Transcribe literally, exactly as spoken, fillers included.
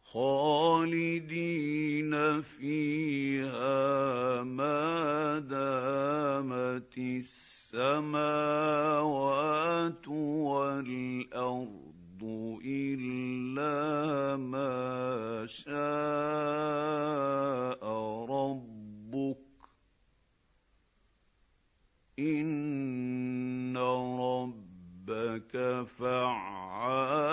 خالدين فيها ما دامت السماوات والأرض إلا ما شاء ربك إن ربك فعال